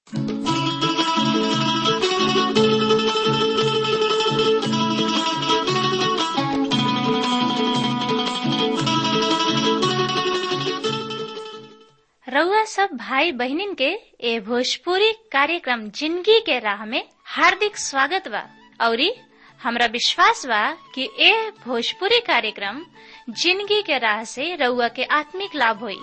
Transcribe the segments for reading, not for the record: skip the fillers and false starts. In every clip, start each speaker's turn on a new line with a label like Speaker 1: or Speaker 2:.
Speaker 1: रउआ सब भाई बहनिन के ए भोजपुरी कार्यक्रम जिंदगी के राह में हार्दिक स्वागत बा। औरी हमरा विश्वास बा कि ए भोजपुरी कार्यक्रम जिंदगी के राह से रउआ के आत्मिक लाभ होई।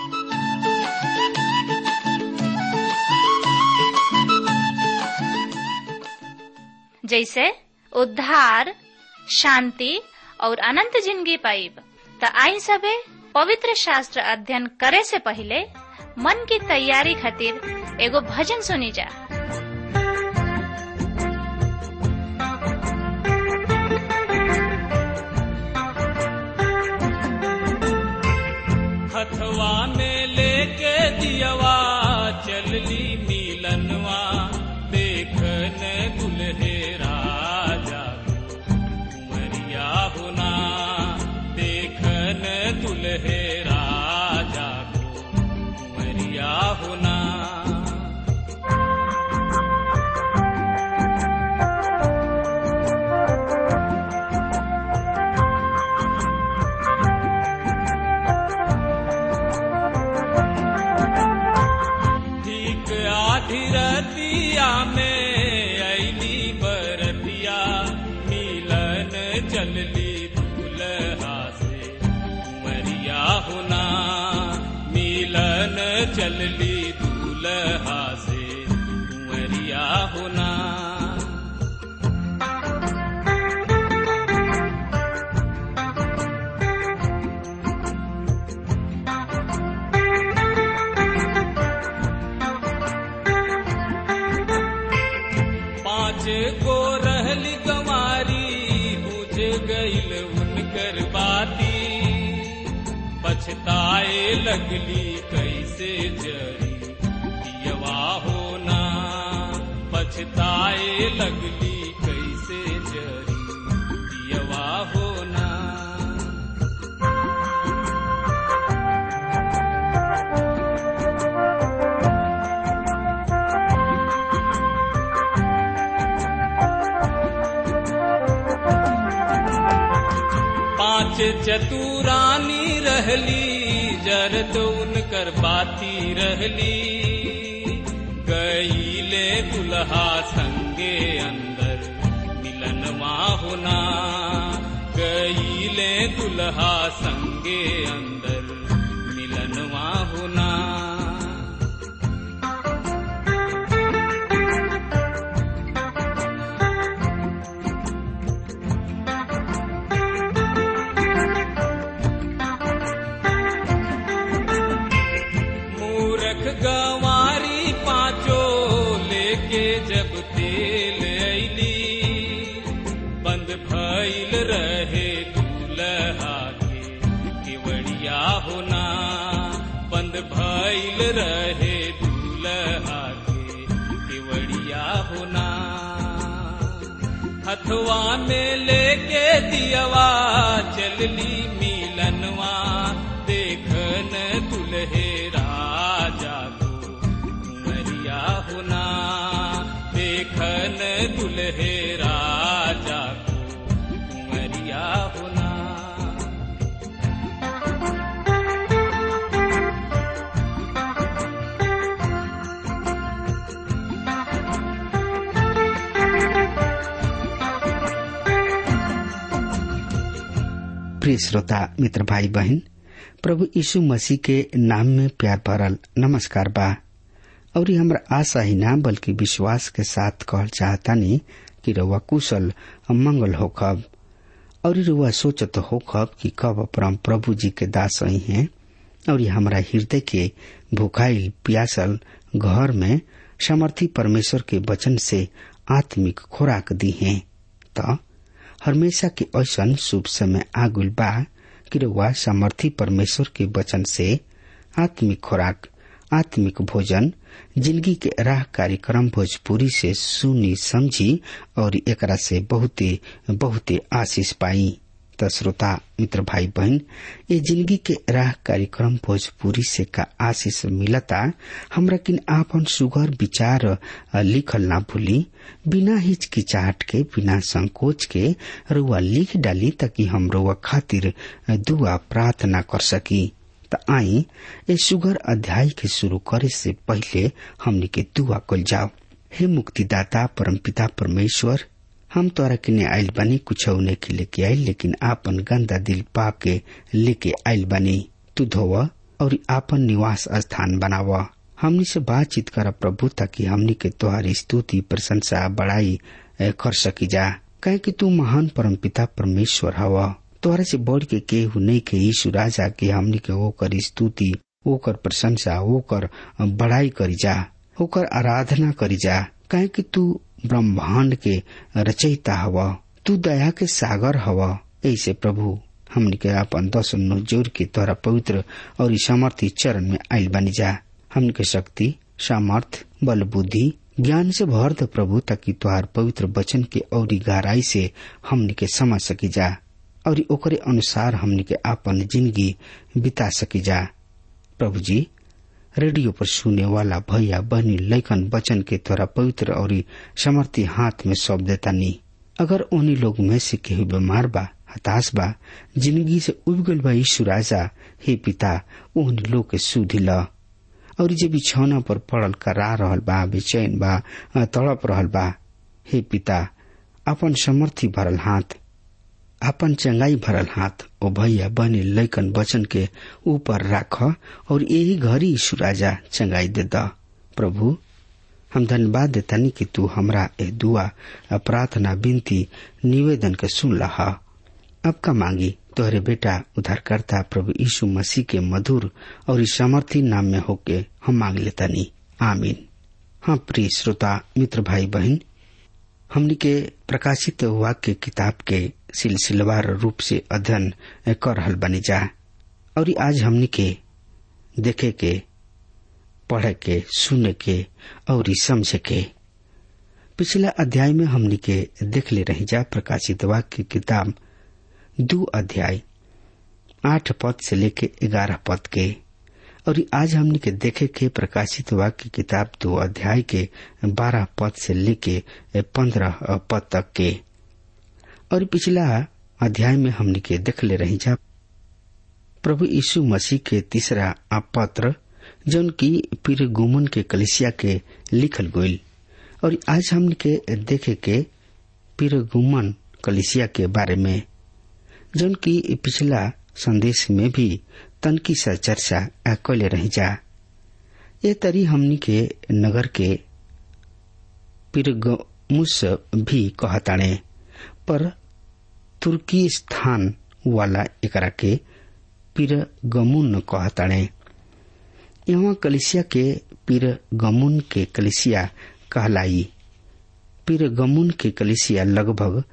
Speaker 1: जैसे उद्धार, शांति और अनंत जिंदगी पाइब। त आई सबे पवित्र शास्त्र अध्ययन करे से पहले मन की तैयारी खातिर एगो भजन सुनी जा।
Speaker 2: हथवा में लेके दियवा चलली मिलनवा, देखन दुल्हे राजा कुंवरिया होना, देखन दुल्हे राजा कुंवरिया होना। रतिया में अइली बरतिया, मिलन चलली दूल्हा से कुंवरिया होना, मिलन चलली दूल्हा से कुंवरिया होना। को रहली कमारी, बुझ गईल उनकर बाती, पछताए लगली कैसे जरी दियवा होना, पछताए लगली कैसे जरी दियवा होना। चतुरानी रहली, जरत उनकर बाती रहली, गईले दुल्हा संगे अंदर मिलनवा होना, गईले दुल्हा संगे अंदर मिलनवा होना। गंवारी पांचो लेके जब तेल अइली, बंद भइल रहे दूल्हा के केवड़िया होना, बंद भइल रहे दूल्हा के केवड़िया होना। हथवा में लेके दियवा चलली मिलनवा, देखन दुल्हे राजा कुंवरिया होना, देखन दुल्हे राजा कुंवरिया होना।
Speaker 3: प्रिय श्रोता मित्र भाई बहन, प्रभु यीशु मसीह के नाम में प्यार भरल नमस्कार बा। और हमरा आशा ही ना बल्कि विश्वास के साथ कहल चाहतानी कि रउआ कुशल मंगल होखब और रउआ सोचत होखब कि कब परम प्रभु जी के दास ही हैं और हमरा हृदय के भुखाइल प्यासल घर में सामर्थी परमेश्वर के वचन से आत्मिक खुराक दी है। तो हमेशा के ऐसन शुभ समय आगुल बा कि रउआ सामर्थी परमेश्वर के वचन से आत्मिक खुराक, आत्मिक भोजन, जिंदगी के राह कार्यक्रम भोजपुरी से सुनी समझी और एकरा से बहुते बहुते आशीष पाई। त श्रोता मित्र भाई बहन, ये जिंदगी के राह कार्यक्रम भोजपुरी से का आशीष मिलता। हमरा किन आपन सुगर विचार लिखल ना भूली, बिना हिचकिचाहट के, बिना संकोच के रुआ लिख डाली ताकि हम रुआ खातिर दुआ प्रार्थना कर सकी। त आई ए सुगर अध्याय के शुरू करे से पहले हमनी के दुआ कल जाओ। हे मुक्तिदाता परमपिता परमेश्वर, हम तोरा किने आइल बानी, कुछ के लेके आइल, लेकिन आपन गंदा दिल पाप के लेके आइल बानी। तू धोव और आपन निवास स्थान बनाव। हमनी से बातचीत कर प्रभु, ताकि हमनी के तोहारी स्तुति प्रशंसा बड़ाई कर सकी जा। कहे कि तू महान परमपिता परमेश्वर हवा। तोहरा से बढ़ के केहू नहीं के यीशु राजा के हमनी के ओकर स्तुति, ओकर प्रशंसा, ओकर बड़ाई करी जा, ओकर आराधना करी जा। कहे कि तू ब्रह्मांड के रचयिता हवा, तू दया के सागर हवा। ऐसे प्रभु हमनी के अपन दस जोर के तोहरा पवित्र और सामर्थी चरण में आइल बनी जा। हमनी के शक्ति, सामर्थ, बल, बुद्धि, ज्ञान से भर दे प्रभु, ताकि तोहार पवित्र वचन के और गहराई से हमनी के समझ सकी जा और ओकरे अनुसार हमनी के अपन जिंदगी बिता सकी जा। प्रभु जी, रेडियो पर सुने वाला भैया बहनी लैकन वचन के तोरा पवित्र और समर्थी हाथ में सौंप देता नी। अगर उन्हीं लोग में से केहू बीमार बा, हताश बा, जिंदगी से उब गल बा, यीशु राजा हे पिता उन लोग के सुधि ल। और जे बिछौना पर पड़ल करा रहल बा, बेचैन बा, तड़प रहल बा, हे पिता अपन समर्थी भरल हाथ, अपन चंगाई भरल हाथ ओ भैया बने लैकन वचन के ऊपर राख और यही घड़ी यीशु राजा चंगाई दे द। प्रभु हम धन्यवाद देतानी कि तू हमरा ए दुआ, प्रार्थना, विनती, निवेदन के सुन लहा। अब का मांगी तोहरे बेटा उद्धारकर्ता प्रभु यीशु मसीह के मधुर और सामर्थी नाम में होके हम मांग लेतानी, आमीन। हाँ प्रिय श्रोता मित्र भाई बहन, हमनी के प्रकाशित वाक्य किताब के सिलसिलेवार रूप से अध्ययन कर रहल बनी जा और आज हमनी के देखे के, पढ़े के, सुने के और समझे के। पिछला अध्याय में हमनी के देख ले रही जा प्रकाशित वाक्य किताब 2 अध्याय 8 पद से लेके 11 पद के, और आज हमनी के देखे के प्रकाशित वाक्य किताब 2 अध्याय के 12 पद से लेके 15 पद तक के। और पिछला अध्याय में हमनी के देख ले रही जा प्रभु यीशु मसीह के तीसरा पत्र जौन की पिरगुमन के कलीसिया के लिखल गईल। और आज हमनी के देखे के पिरगुमन कलीसिया के बारे में जौन की पिछला संदेश में भी तनकी सा चर्चा कैले रही जा। ये तरी हमनी के नगर के पिरगमुस भी कहताने, पर तुर्की स्थान वाला एकरा के पिरगमुन कहताने। यहाँ कलिसिया के पिरगमुन के कलिसिया कहलाई। पिरगमुन के कलिसिया लगभग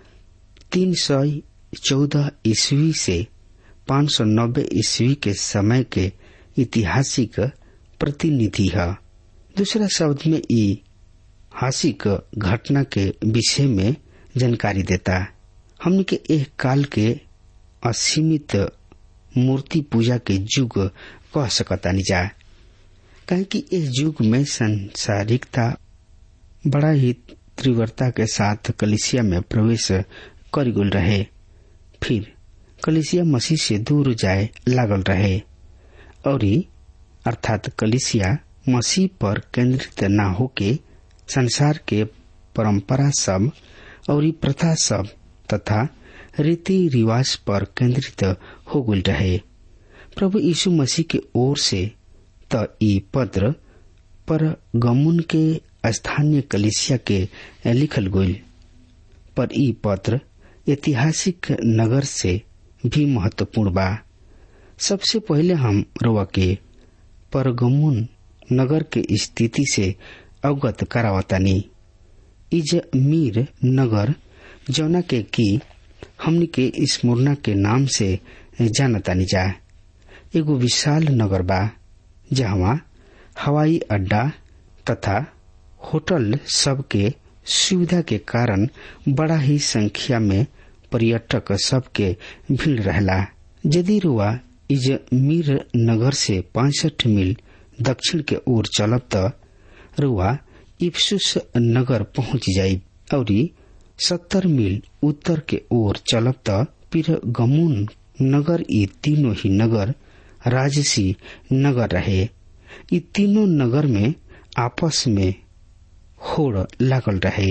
Speaker 3: 314 ईस्वी से 590 ईस्वी के समय के ऐतिहासिक प्रतिनिधि है। दूसरा शब्द में ऐतिहासिक घटना के विषय में जानकारी देता। हमने के एक काल के असीमित मूर्ति पूजा के युग कह सकता नहीं जा, कहे कि इस युग में संसारिकता बड़ा ही तीव्रता के साथ कलीसिया में प्रवेश कर गल रहे। फिर कलीसिया मसीह से दूर जाए लागल रहे और अर्थात कलीसिया मसीह पर केंद्रित न होके संसार के परंपरा सब और प्रथा सब तथा रीति रिवाज पर केंद्रित हो गल रहे। प्रभु यीशु मसीह के ओर से त ई पत्र पर गमुन के स्थानीय कलीसिया के लिखल गईल, पर ई पत्र ऐतिहासिक नगर से भी महत्वपूर्ण बा। सबसे पहले हम रोवा के परगमुन नगर के स्थिति से अवगत करावतानी। इजमीर नगर जौना के की हमनी के स्मुरना के नाम से जानतानी जा, एगो विशाल नगर बा जहाँ हवाई अड्डा तथा होटल सब के सुविधा के कारण बड़ा ही संख्या में पर्यटक सबके भीड़ रहला। यदि रुआ इजमीर नगर से 65 मील दक्षिण के ओर चलब त रुआ इफसुस नगर पहुंच जाई और 70 मील उत्तर के ओर चलब त पिरगमुन नगर। ये तीनों ही नगर राजसी नगर रहे। ये तीनों नगर में आपस में होड़ लागल रहे।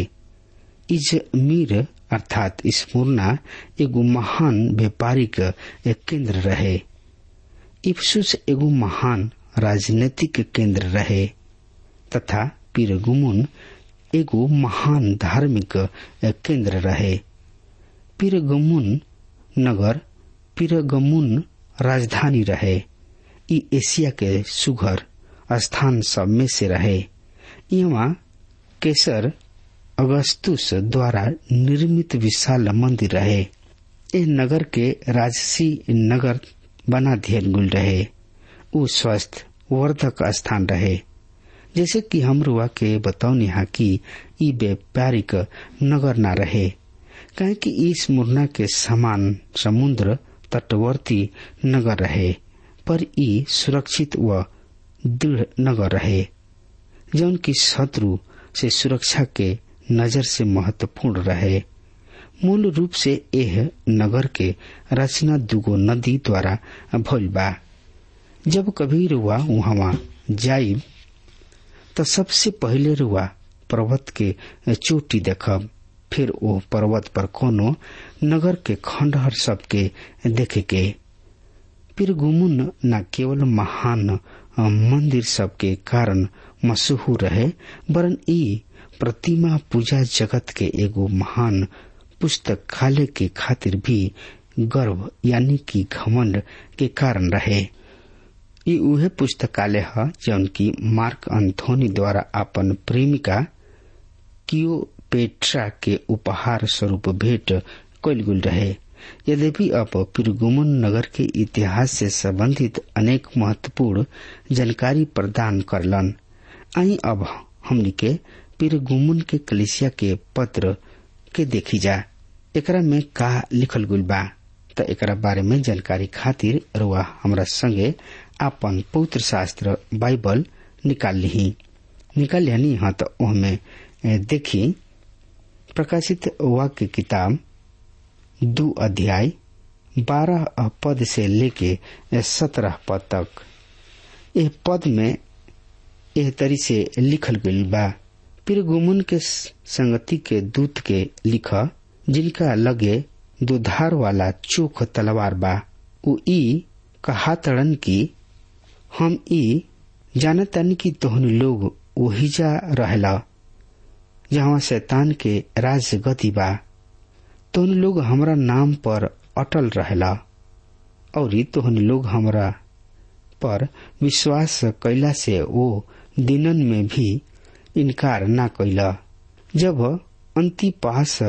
Speaker 3: इजमीर अर्थात स्मुरना एगो महान व्यापारिक केंद्र रहे। इफसुस एगो महान राजनीतिक केंद्र रहे तथा पिरगमुन एगो महान धार्मिक केंद्र रहे। पिरगमुन नगर पिरगमुन राजधानी रहे। ई एशिया के सुघर स्थान सब में से रहे। यहाँ केसर अगस्तुस द्वारा निर्मित विशाल मंदिर रहे। ए नगर के राजसी नगर बना दियल गुल रहे। उ स्वस्थ वर्धक स्थान रहे। जैसे कि हम रुआ के बतौनी हा कि ई व्यापारिक नगर न रहे, कहे कि इस मुरना के समान समुद्र तटवर्ती नगर रहे, पर ई सुरक्षित व दृढ़ नगर रहे जौन की शत्रु से सुरक्षा के नजर से महत्वपूर्ण रहे। मूल रूप से यह नगर के रचना दुगो नदी द्वारा भइल बा। जब कभी रुआ वहां जाइब तो सबसे पहले रुआ पर्वत के चोटी देखब, फिर वो पर्वत पर कोनो नगर के खंडहर सबके देखे के। पिरगमुन न केवल महान मंदिर सबके कारण मशहूर रहे, वरन ई प्रतिमा पूजा जगत के एगो महान पुस्तकालय के खातिर भी गर्व यानी कि घमंड के कारण रहे। ये उहे पुस्तकालय है जौन की मार्क एंथोनी द्वारा अपन प्रेमिका क्लियोपेट्रा के उपहार स्वरूप भेंट कइल गेल रहे। यद्यपि अब पिरगमुन नगर के इतिहास से संबंधित अनेक महत्वपूर्ण जानकारी प्रदान करलन। आई अब हमनी के पिरगमुन के कलीसिया के पत्र के देखी जा, एकरा में का लिखल गुल बा। त एकरा बारे में जानकारी खातिर रुआ हमरा संगे अपन पवित्र शास्त्र बाइबल निकाल लिहनी हाँ। तो ओहमे देखी प्रकाशित वाक्य किताब 2 अध्याय 12 पद से लेके 17 पद तक। यह पद में यह तरी से लिखल गईल बा, पिरगमुन के संगति के दूत के लिखा, जिनका लगे दुधार वाला चोख तलवार बा। उ ई कहातड़न की हम ई जानतन की तोहनी लोग ओहिजा रहला जहाँ शैतान के राज गति बा। तोहनी लोग हमरा नाम पर अटल रहला और तोहनी लोग हमरा पर विश्वास कैला से वो दिनन में भी इनकार ना कैला। जब अंतिपास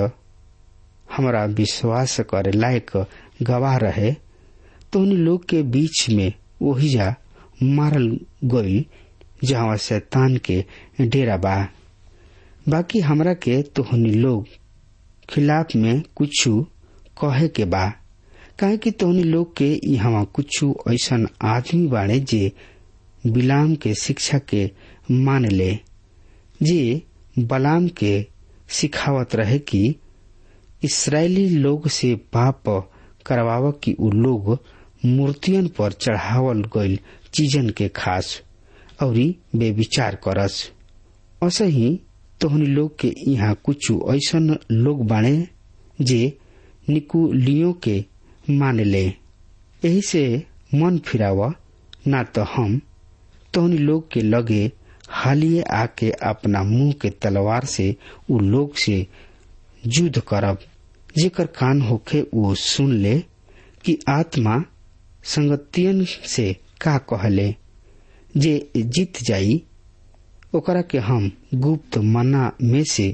Speaker 3: हमरा विश्वास करे लायक गवाह रहे, तो उन लोग के बीच में ओहिजा मारल गई जहाँ शैतान के डेरा बा। बाकी हमरा के तोहनी लोग खिलाफ में कुछ कहे के बा, काहे कि तोहनी लोग के यहाँ कुछ ऐसन आदमी बाड़े जे बिलाम के शिक्षा के मान ले, जे बलाम के सिखावत रहे कि इस्राएली लोग से पाप करवाव कि उ लोग मूर्तियन पर चढ़ावल गईल चीजन के खास और बेविचार करस। असही तोहनी लोग के यहाँ कुछ ऐसन लोग बाणे जे निकुलियों के मान ले। यही से मन फिराव, ना तो हम तोहनी लोग के लगे हालिए आके अपना मुंह के तलवार से उ लोग से युद्ध करब। जेकर कान होखे वो सुन ले कि आत्मा संगतियन से का कहले। जे जीत जाई ओकरा के हम गुप्त मन्ना में से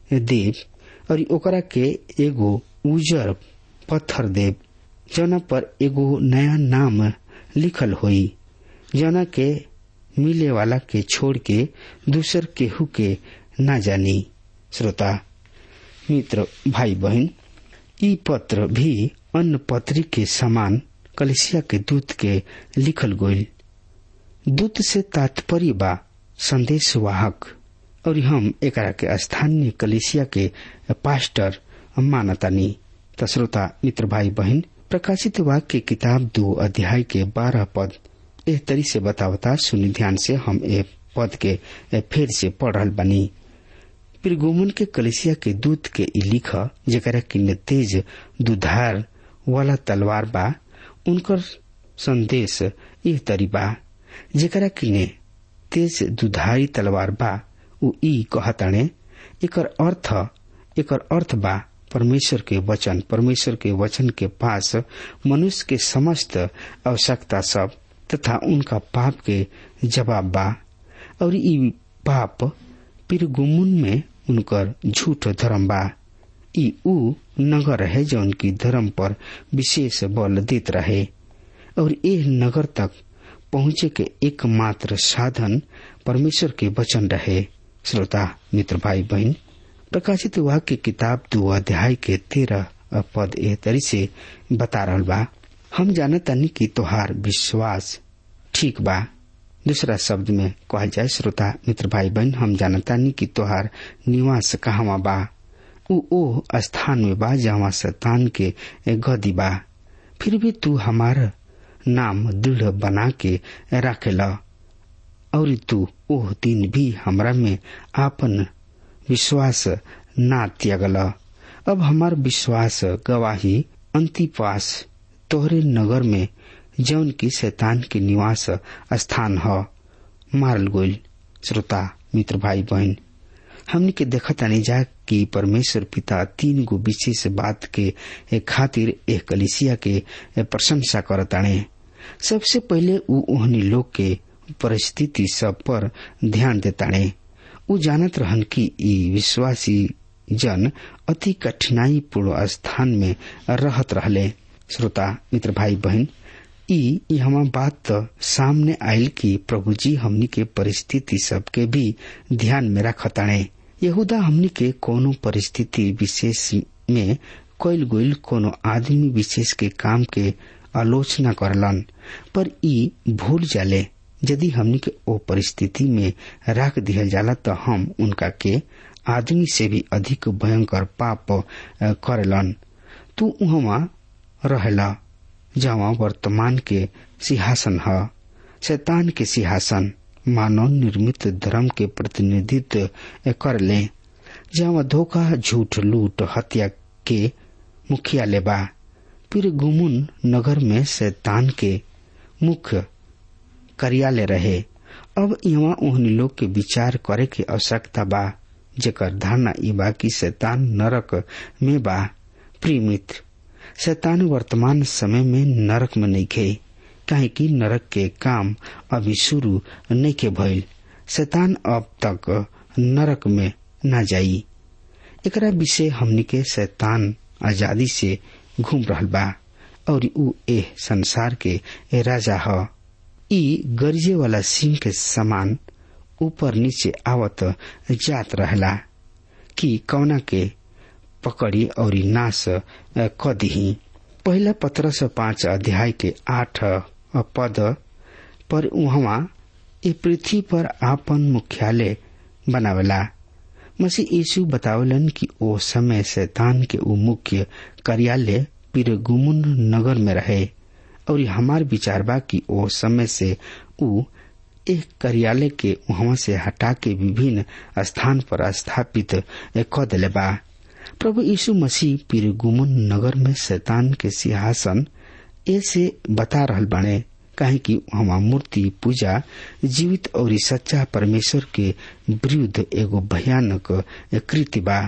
Speaker 3: देव और ओकरा के एगो उजर पत्थर देव, जना पर एगो नया नाम लिखल होई, जना के मिले वाला के छोड़ के दूसर केहू के ना जानी। श्रोता मित्र भाई बहन, ई पत्र भी अन्य पत्री के समान कलिसिया के दूत के लिखल गईल। दूत से तात्पर्य बा संदेश वाहक, और हम एकरा के स्थानीय कलिसिया के पास्टर मानतानी। त श्रोता मित्र भाई बहन, प्रकाशित वाक्य किताब 2 अध्याय के 12 पद एह तरी से बतावता। सुनी ध्यान से, हम ए पद के फिर से पढ़ रहल बनी। पिरगुमुन के कलिसिया के दूत के ई लिख, जेकरा किने तेज दुधार वाला तलवार बा, उनकर संदेश एह तरी बा। जेकरा किने तेज दुधारी तलवार बा, उ ई कहताणे, एकर अर्थ बा परमेश्वर के वचन। परमेश्वर के वचन के पास मनुष्य के समस्त आवश्यकता सब तथा उनका पाप के जवाब बा। और ई पाप पिरगुमुन में उनकर झूठ धर्म बा। ई उ नगर है जो उनकी धर्म पर विशेष बल देत रहे, और एह नगर तक पहुँचे के एकमात्र साधन परमेश्वर के वचन रहे। श्रोता मित्र भाई बहन, प्रकाशित वाक्य किताब 2 अध्याय के 13 पद एह तरी से बता रहल बा। हम जानतानी कि तोहार विश्वास ठीक बा। दूसरा शब्द में कहल जाए, श्रोता मित्र भाई बहन, हम जानतानी कि तोहार निवास कहवा बा। ओ स्थान में बा जहाँ शैतान के गदी बा। फिर भी तू हमार नाम दृढ़ बना के रखेला, और तू ओह दिन भी हमरा में आपन विश्वास ना त्यागला। अब हमार विश्वास गवाही अंतिपास तोहरे नगर में जौन की शैतान के निवास स्थान ह मारल गईल। श्रोता मित्र भाई बहन, हमनी के देखतानी जा कि परमेश्वर पिता 3 गो विशेष बात के खातिर एक कलिसिया के प्रशंसा करताणे। सबसे पहले उ ओहनी लोग के परिस्थिति सब पर ध्यान देताणे। उ जानत रहन कि ई विश्वासी जन अति कठिनाई पूर्ण स्थान में रहत रहले। श्रोता मित्र भाई बहन, ई हमार बात सामने आयल कि प्रभु जी हमनी के परिस्थिति सब के भी ध्यान में रखताणे। यहूदा हमनी के कोनो परिस्थिति विशेष में कईल गईल कोनो आदमी विशेष के काम के आलोचना करलन, पर ई भूल जाले यदि हमनी के ओ परिस्थिति में रख दिया जाला तो हम उनका के आदमी से भी अधिक भयंकर पाप करेलन। तू उहवा रहेला जहाँ वर्तमान के सिंहासन है, शैतान के सिंहासन मानव निर्मित धर्म के प्रतिनिधित्व कर ले, जहाँ धोखा झूठ लूट हत्या के मुखियालय बा। पिरगुमुन नगर में शैतान के मुख्य कार्यालय रहे। अब यहाँ उन्हीं लोग के विचार करे के आवश्यकता बा जेकर धारणा ई बा कि शैतान नरक में बा। प्रिय मित्र, शैतान वर्तमान समय में नरक में नहीं खे, काहे कि नरक के काम अभी शुरू नहीं के भइल। शैतान अब तक नरक में न जाई। एकरा विषय हमनी के शैतान आजादी से घूम रहल बा और उ एह संसार के राजा ह। ई गरजे वाला सिंह के समान ऊपर नीचे आवत जात रहला कि कौना के पकड़ी और नाश क दिही। पहला पत्रस 5 अध्याय के 8 पद पर उहवा ए पृथ्वी पर आपन मुख्यालय बनावेला। मसीह यीशु बतावलन कि ओ समय शैतान के उ मुख्य कार्यालय पिरगुमुन नगर में रहे और हमार विचार बा कि ओ समय से उ एक कार्यालय के वहां से हटा के विभिन्न स्थान पर स्थापित क देले बा। प्रभु यीशु मसीह पिरगुमुन नगर में शैतान के सिंहासन ऐसे बता रहल बाने, काहे कि वहां मूर्ति पूजा जीवित और सच्चा परमेश्वर के विरुद्ध एगो भयानक कृत्य बा।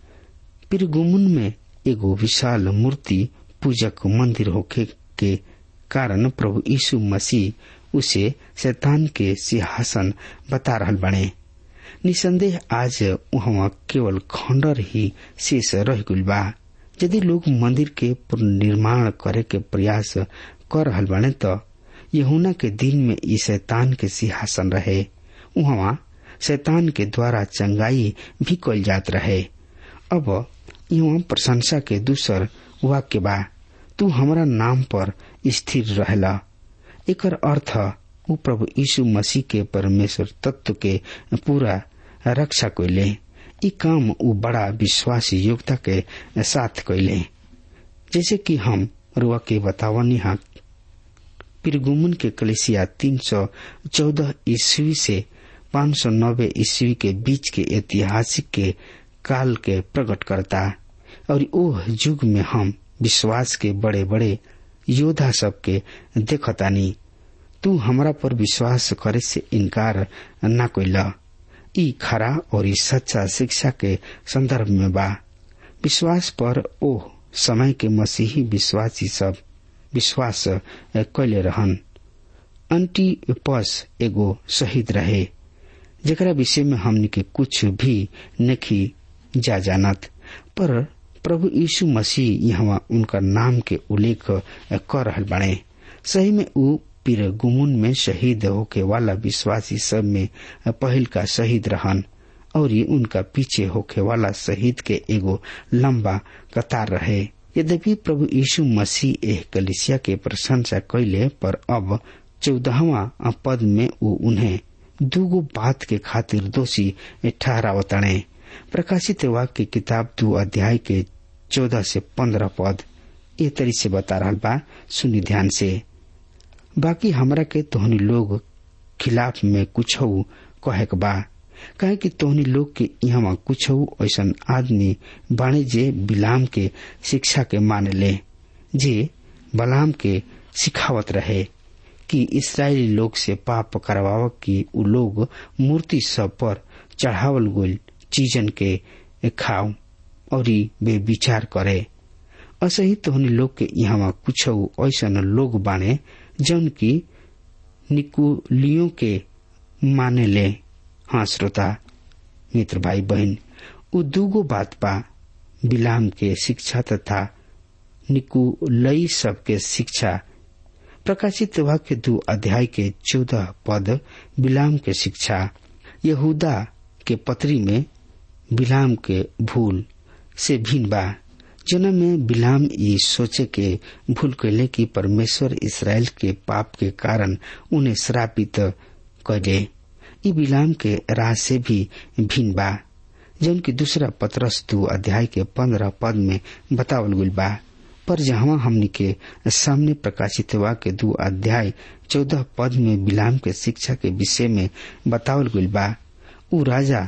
Speaker 3: पिरगुमुन में एगो विशाल मूर्ति पूजक मंदिर होखे के कारण प्रभु यीशु मसीह उसे शैतान के सिंहासन बता रहल बने। निसंदेह आज वहाँ केवल खंडर ही शेष रह गइल बा। यदि लोग मंदिर के पुनर्निर्माण करे के प्रयास कर रहल बने तो यूहन्ना के दिन में ई शैतान के सिंहासन रहे। वहाँ शैतान के द्वारा चंगाई भी कइल जात रहे। अब यहाँ प्रशंसा के दूसर वाक्य बा, तू हमारा नाम पर स्थिर रहेला। एकर अर्थ उ प्रभु यीशु मसीह के परमेश्वर तत्व के पूरा रक्षा कैले। ई काम उ बड़ा विश्वासी योग्यता के साथ कैले। जैसे कि हम रुआ के बतावनी हा, पिरगुमुन के कलीसिया 314 ईस्वी से 590 ईस्वी के बीच के ऐतिहासिक के काल के प्रकट करता और ओह युग में हम विश्वास के बड़े बड़े योद्धा सब के देखतानी। तू हमरा पर विश्वास करे से इनकार न कइला। ई खरा और ई सच्चा शिक्षा के संदर्भ में बा। विश्वास पर ओह समय के मसीही विश्वासी सब विश्वास कैले रहन। अंटिपस एगो शहीद रहे जेकरा विषय में हमनी के कुछ भी नहीं जा जानत, पर प्रभु यीशु मसीह यहाँ उनका नाम के उल्लेख कर रहल बाड़े। सही में उ पिरगुमुन में शहीद होके वाला विश्वासी सब में पहल का शहीद रहन और ये उनका पीछे होके वाला शहीद के एगो लंबा कतार रहे। यद्यपि प्रभु यीशु मसीह एह कलीसिया के प्रशंसा कैले, पर अब 14वां पद में उ उन्हें दूगो बात के खातिर दोषी ठहरावताणे। प्रकाशित वाक्य की किताब 2 अध्याय के 14 से 15 पद ए तरी से बता रहा बा। सुनी ध्यान से। बाकी हमरा के तोहनी लोग खिलाफ में कुछ कहे बा, काहे कि तोहनी लोग के यहाँ कुछ ऐसा आदमी बाणे जे बिलाम के शिक्षा के मान ले, जे बलाम के सिखावत रहे कि इसराइली लोग से पाप करवाव कि उ लोग मूर्ति सब पर चढ़ावल गइल चीजन के खाओ और वे विचार करे। असही तोहनी लोग के यहाँ कुछ ऐसा लोग बाने जौन की निकुलियों के माने ले। हाँ श्रोता मित्र भाई बहन, उ दूगो बात बा, बिलाम के शिक्षा तथा निकुलई सब के शिक्षा। प्रकाशित वाक्य 2 अध्याय के 14 पद बिलाम के शिक्षा। यहूदा के पत्री में बिलाम के भूल से भिन्न बा, जना में बिलाम ये सोचे के भूल कैले कि परमेश्वर इसराइल के पाप के कारण उन्हें श्रापित कैले। ई बिलाम के राह से भी भिन्न बा, जौन की दूसरा पतरस 2 अध्याय के 15 पद में बतावल गइल बा। पर जहाँ हमनी के सामने प्रकाशित वाक्य 2 अध्याय 14 पद में बिलाम के शिक्षा के विषय में बतावल गइल बा, उ राजा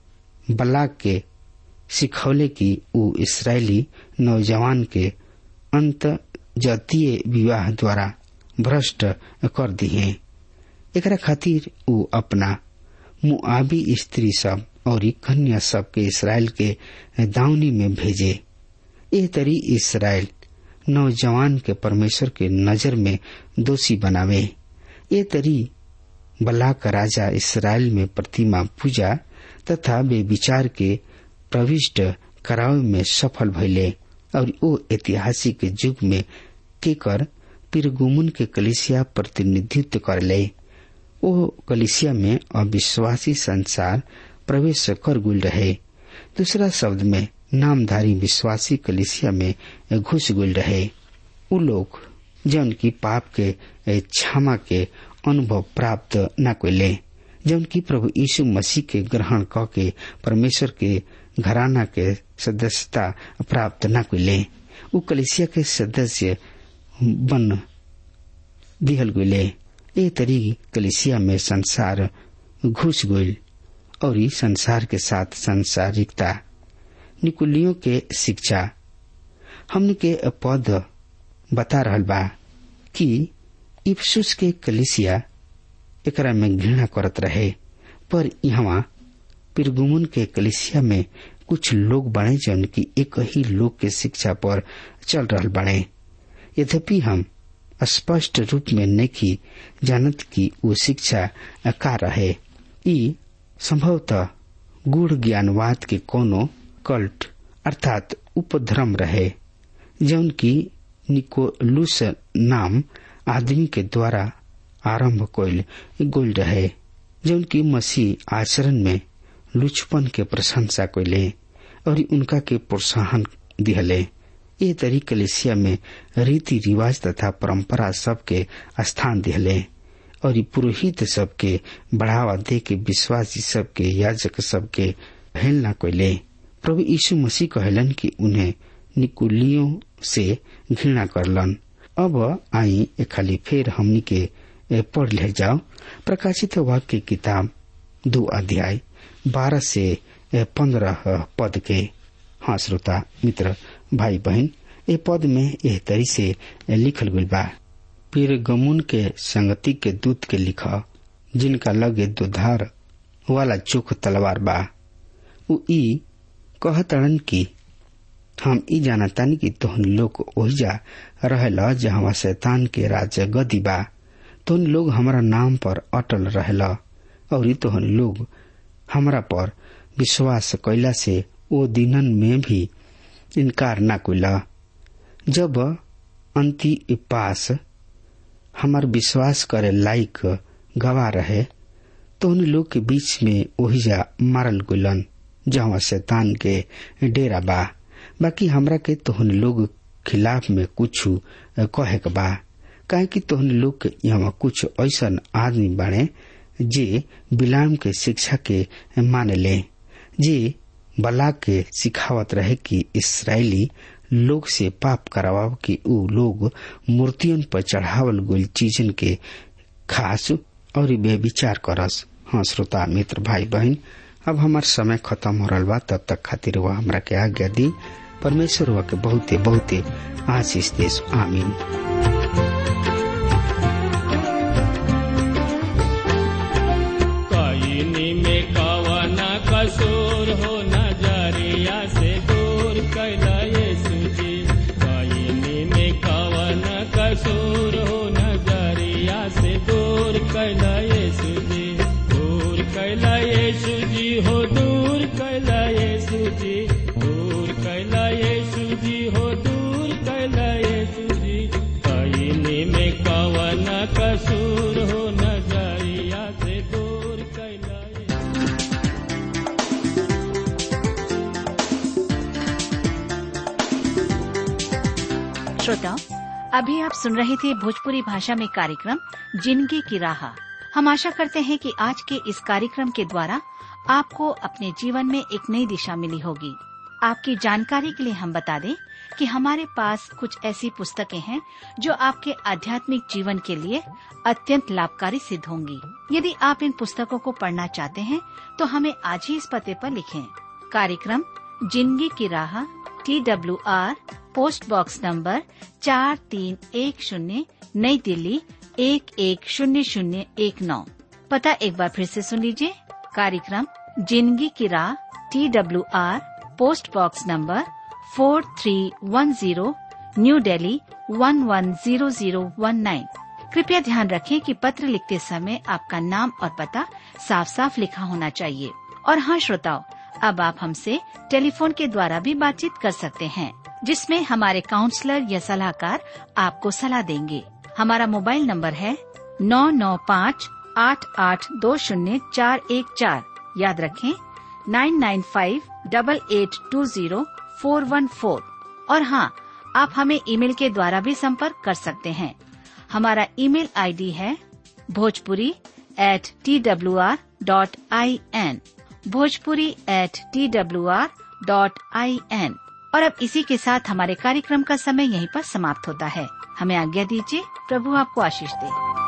Speaker 3: बलाक के सिखौले कि उ इसराइली नौजवान के अंत जातीय विवाह द्वारा भ्रष्ट कर दिए। एकरा खातिर उ अपना मुआबी स्त्री सब और कन्या सब के इसराइल के दावनी में भेजे। एह तरी इसराइल नौजवान के परमेश्वर के नजर में दोषी बनावे। ये तरी बलाक राजा इसराइल में प्रतिमा पूजा तथा वे विचार के प्रविष्ट करावे में सफल भइले और वो ऐतिहासिक युग में केकर पिरगुमुन के कलीसिया प्रतिनिधित्व करले। वो कलीसिया में अविश्वासी संसार प्रवेश कर गुल रहे। दूसरा शब्द में नामधारी विश्वासी कलीसिया में घुस गुल रहे। उ लोग जौन की पाप के क्षमा के अनुभव प्राप्त न कैले, जौन की प्रभु यीशु मसीह के ग्रहण क के परमेश्वर के घराना के सदस्यता प्राप्त न कैले, उ कलीसिया के सदस्य बन दिहल गइले। ए तरी कलीसिया में संसार घुस गइल और ई संसार के साथ सांसारिकता निकुलियों के शिक्षा। हमने के पद बता रहल बा कि इफसुस के कलीसिया एकरा में घृणा करत रहे, पर यहाँ पिरगुमुन के कलीसिया में कुछ लोग बने जन की एक ही लोग के शिक्षा पर चल रहल बने। यद्यपि हम स्पष्ट रूप में नहीं जानत कि वो शिक्षा का रहे। ई संभवतः गूढ़ ज्ञानवाद के कोनो कल्ट अर्थात उपधर्म रहे, जौन की निकोलुस नाम आदमी के द्वारा आरंभ कइल गइल रहे, जौन की मसीह आचरण में लुचपन के प्रशंसा कइले और उनका के प्रोत्साहन दिहले। ये तरी कलीसिया में रीति रिवाज तथा परंपरा सबके स्थान दिले और पुरोहित सबके बढ़ावा दे के विश्वासी सबके याजक सबके हेलना कोयले। प्रभु यीशु मसीह कहलन कि उन्हें निकुलियों से घृणा करलन। अब आई खाली फिर हमनी के पढ़ ले जाओ प्रकाशित वाक्य की किताब 2 अध्याय 12 से 15 पद के। हाँ श्रोता मित्र भाई बहन, ए पद में एह तरी से लिखल गइल बा, फिर गमुन के संगति के दूत के लिखा जिनका लगे दुधार वाला चोख तलवार बा। उ ई कहतड़न कि हम ई जानतानी कि तोहन लोग ओहिजा रहेला जहाँ शैतान के राज गदी बा। तोहन लोग हमारा नाम पर अटल रहेला और तोहन लोग हमरा पर विश्वास कैला से ओ दिनन में भी इनकार न कैला। जब अंतिपास हमार विश्वास करे लायक गवाह रहे तो उन लोग के बीच में ओहिजा मारल गुलन जहाँ शैतान के डेरा बा। बाकी हमरा के तोहन लोग खिलाफ में कुछ कहे के बा, काहे कि तोहन लोग के यहाँ कुछ ऐसन आदमी बाड़े जे बिलाम के शिक्षा के माने ले, जे बलाक के सिखावत रहे कि इसराइली लोग से पाप कराव कि उ लोग मूर्तियों पर चढ़ावल गई चीजन के खास और बेविचार करस। हाँ श्रोता मित्र भाई बहन, अब हमार समय खत्म हो रहा बा, तब तक खातिर वह हमरा के आज्ञा दी। परमेश्वर वह के बहुते बहुते आशीष देश। आमीन।
Speaker 2: कायनी में कवन कसूर हो नजरिया से दूर कैला यीशु जी। कायनी में कवन कसूर हो नजरिया से दूर कैला यीशु जी। दूर कैला यीशु जी हो, दूर कैला यीशु जी, दूर कैला यीशु जी हो, दूर कैला यीशु जी। कायनी में कवन कसूर हो नजरिया से दूर कैला
Speaker 4: श्रोताओ, अभी आप सुन रहे थे भोजपुरी भाषा में कार्यक्रम जिंदगी की राह। हम आशा करते हैं कि आज के इस कार्यक्रम के द्वारा आपको अपने जीवन में एक नई दिशा मिली होगी। आपकी जानकारी के लिए हम बता दें कि हमारे पास कुछ ऐसी पुस्तकें हैं जो आपके आध्यात्मिक जीवन के लिए अत्यंत लाभकारी सिद्ध होंगी। यदि आप इन पुस्तकों को पढ़ना चाहते हैं तो हमें आज ही इस पते पर लिखें। कार्यक्रम जिंदगी की राह, TWR, पोस्ट बॉक्स नंबर 4310, नई दिल्ली 110019। पता एक बार फिर से सुन लीजिए। कार्यक्रम जिंदगी की राह, TWR, post box number 4310, new Delhi 110019। कृपया ध्यान रखें कि पत्र लिखते समय आपका नाम और पता साफ साफ लिखा होना चाहिए। और हाँ श्रोताओ, अब आप हमसे टेलीफोन के द्वारा भी बातचीत कर सकते हैं, जिसमें हमारे काउंसलर या सलाहकार आपको सलाह देंगे। हमारा मोबाइल नंबर है 9958820414। याद रखें 9958820414। और हाँ, आप हमें ईमेल के द्वारा भी संपर्क कर सकते हैं। हमारा ईमेल आईडी है bhojpuri@twr.in, bhojpuri@twr.in। और अब इसी के साथ हमारे कार्यक्रम का समय यहीं पर समाप्त होता है। हमें आज्ञा दीजिए। प्रभु आपको आशीष दे।